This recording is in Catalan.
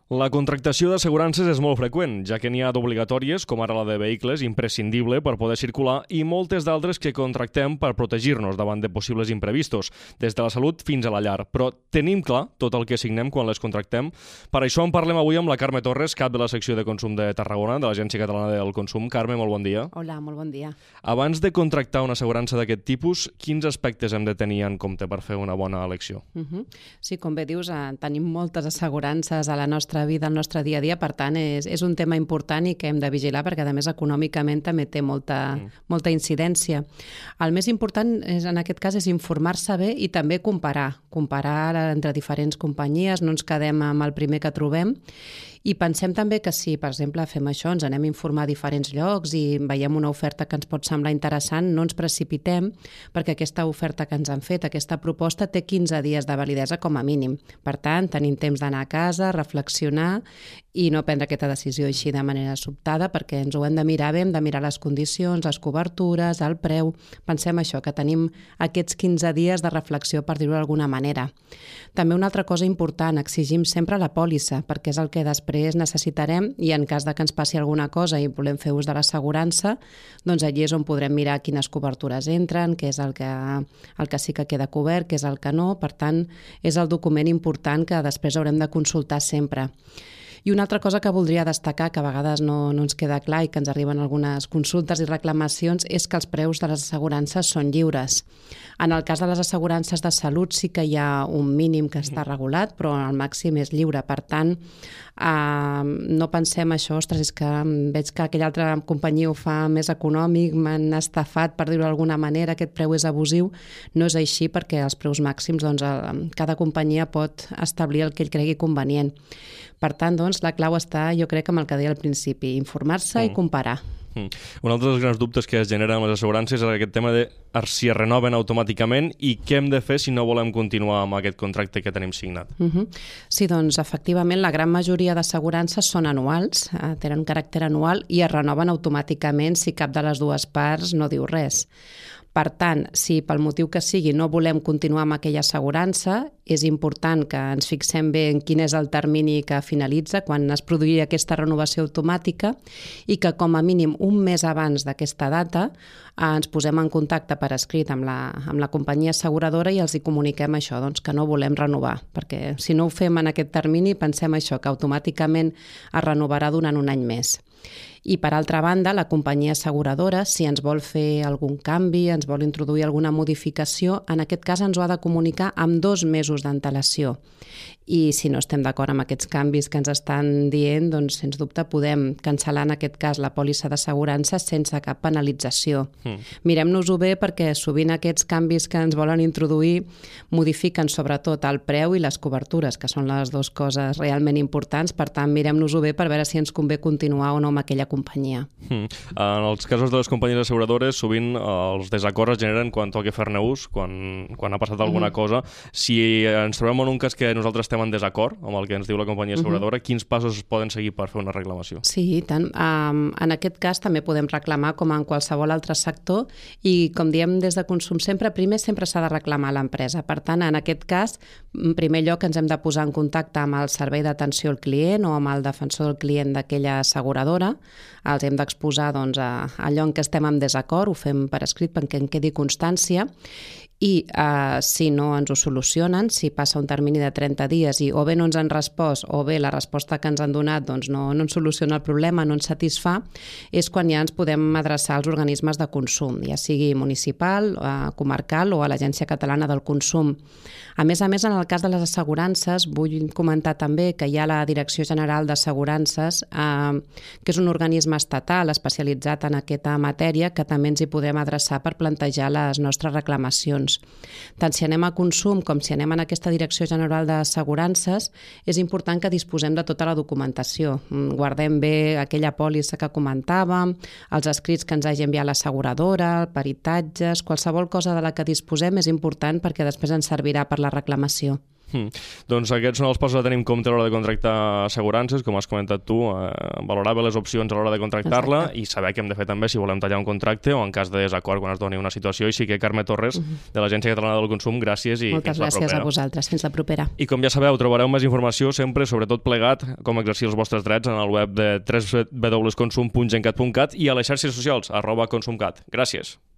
La contractació d'assegurances és molt freqüent, ja que n'hi ha d'obligatòries, com ara la de vehicles, imprescindible per poder circular, i moltes d'altres que contractem per protegir-nos davant de possibles imprevistos, des de la salut fins a la llar. Però tenim clar tot el que signem quan les contractem. Per això en parlem avui amb la Carme Torres, cap de la secció de consum de Tarragona, de l'Agència Catalana del Consum. Carme, molt bon dia. Hola, molt bon dia. Abans de contractar una assegurança d'aquest tipus, quins aspectes hem de tenir en compte per fer una bona elecció? Sí, com bé dius, tenim moltes assegurances a la nostra vida, al nostre dia a dia, per tant, és un tema important i que hem de vigilar perquè, a més, econòmicament també té molta incidència. El més important en aquest cas és informar-se bé i també comparar entre diferents companyies, no ens quedem amb el primer que trobem. I pensem també que si, per exemple, fem això, ens anem a informar a diferents llocs i veiem una oferta que ens pot semblar interessant, no ens precipitem, perquè aquesta oferta que ens han fet, aquesta proposta, té 15 dies de validesa com a mínim. Per tant, tenim temps d'anar a casa, reflexionar i no prendre aquesta decisió així de manera sobtada, perquè ens ho hem de mirar bé, hem de mirar les condicions, les cobertures, el preu. Pensem això, que tenim aquests 15 dies de reflexió, per dir-ho d'alguna manera. També una altra cosa important, exigim sempre la pòlissa, perquè és el que després necessitarem i en cas de que ens passi alguna cosa i volem fer ús de l'assegurança, doncs allí és on podrem mirar quines cobertures entren, què és el que sí que queda cobert, què és el que no. Per tant, és el document important que després haurem de consultar sempre. I una altra cosa que voldria destacar, que a vegades no ens queda clar i que ens arriben algunes consultes i reclamacions, és que els preus de les assegurances són lliures. En el cas de les assegurances de salut sí que hi ha un mínim que està regulat, però el màxim és lliure. Per tant, no pensem això, ostres, és que veig que aquella altra companyia ho fa més econòmic, m'han estafat, per dir-ho d'alguna manera, aquest preu és abusiu. No és així, perquè els preus màxims, doncs, cada companyia pot establir el que ell cregui convenient. Per tant, doncs, la clau està, jo crec, amb el que deia al principi, informar-se i comparar. Un altre dels grans dubtes que es generen amb les assegurances és aquest tema de si es renoven automàticament i què hem de fer si no volem continuar amb aquest contracte que tenim signat. Sí, doncs efectivament la gran majoria d'assegurances són anuals, tenen caràcter anual i es renoven automàticament si cap de les dues parts no diu res. Per tant, si pel motiu que sigui no volem continuar amb aquella assegurança, és important que ens fixem bé en quin és el termini que finalitza, quan es produïa aquesta renovació automàtica, i que com a mínim un mes abans d'aquesta data ens posem en contacte per escrit amb la companyia asseguradora i els hi comuniquem això, doncs, que no volem renovar, perquè si no ho fem en aquest termini pensem això, que automàticament es renovarà durant un any més. I, per altra banda, la companyia asseguradora, si ens vol fer algun canvi, ens vol introduir alguna modificació, en aquest cas ens ho ha de comunicar amb 2 mesos d'antelació. I si no estem d'acord amb aquests canvis que ens estan dient, doncs, sens dubte, podem cancel·lar en aquest cas la pòlissa d'assegurança sense cap penalització. Mirem-nos-ho bé perquè sovint aquests canvis que ens volen introduir modifiquen sobretot el preu i les cobertures, que són les dues coses realment importants. Per tant, mirem-nos-ho bé per veure si ens convé continuar o no amb aquella companyia. En els casos de les companyies asseguradores, sovint els desacords es generen quan toca fer-ne ús, quan ha passat alguna cosa. Si ens trobem en un cas que nosaltres estem en desacord amb el que ens diu la companyia asseguradora, quins passos es poden seguir per fer una reclamació? Sí, i tant. En aquest cas també podem reclamar com en qualsevol altre sector i, com diem des de Consum sempre s'ha de reclamar a l'empresa. Per tant, en aquest cas, en primer lloc ens hem de posar en contacte amb el servei d'atenció al client o amb el defensor del client d'aquella asseguradora. Els hem d'exposar allò en què estem en desacord, ho fem per escrit perquè en quedi constància. I si no ens ho solucionen, si passa un termini de 30 dies i o bé no ens han respost o bé la resposta que ens han donat no ens soluciona el problema, no ens satisfà, és quan ja ens podem adreçar als organismes de consum, ja sigui municipal, comarcal o a l'Agència Catalana del Consum. A més, en el cas de les assegurances, vull comentar també que hi ha la Direcció General d'Assegurances, que és un organisme estatal especialitzat en aquesta matèria, que també ens hi podem adreçar per plantejar les nostres reclamacions. Tant si anem a Consum com si anem en aquesta Direcció General d'Assegurances, és important que disposem de tota la documentació. Guardem bé aquella pòlissa que comentàvem, els escrits que ens hagi enviat l'asseguradora, peritatges, qualsevol cosa de la que disposem és important perquè després ens servirà per la reclamació. Doncs aquests són els passos a tenir en compte a l'hora de contractar assegurances, com has comentat tu, valorar bé les opcions a l'hora de contractar-la i saber què hem de fer també si volem tallar un contracte o en cas de desacord quan es doni una situació. Així que Carme Torres, de l'Agència Catalana del Consum, gràcies i moltes gràcies a vosaltres. Fins la propera. I com ja sabeu, trobareu més informació sempre, sobretot plegat, com exercir els vostres drets en el web de www.consum.gencat.cat i a les xarxes socials, @consumcat. Gràcies.